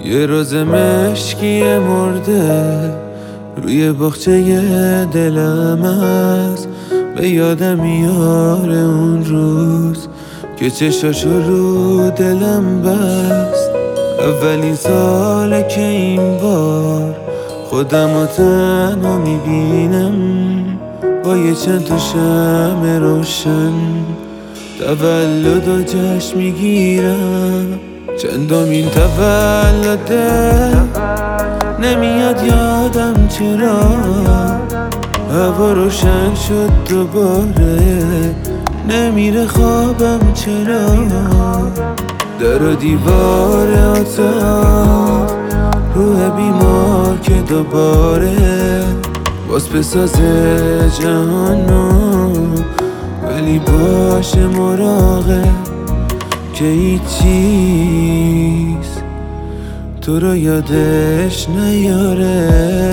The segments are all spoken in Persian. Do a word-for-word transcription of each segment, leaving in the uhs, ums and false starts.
یه روز مشکی مرده روی باغچه دلم است، به یادم میاره اون روز که چشاشو رو دلم بست. اولین ساله که این بار خودم رو تنها میبینم، با یه چند تا شمع روشن تولد و جشن میگیرم. چندمین تولده نمیاد یادم چرا، هوا روشن شد دوباره، نمیره خوابم چرا. در و دیوار اتاق روح بیمار که دوباره باز بسازه جهانو، ولی باشه مراقب که هیچ چیز تو رو یادش نیاره.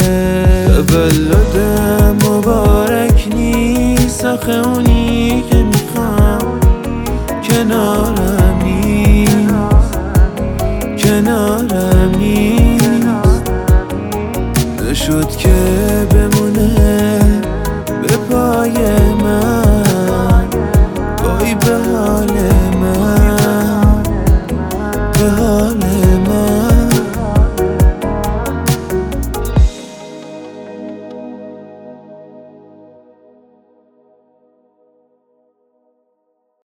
تولدم مبارک نیست آخه اونی که میخوام کنارم نیست، کنارم نیست. نشد که به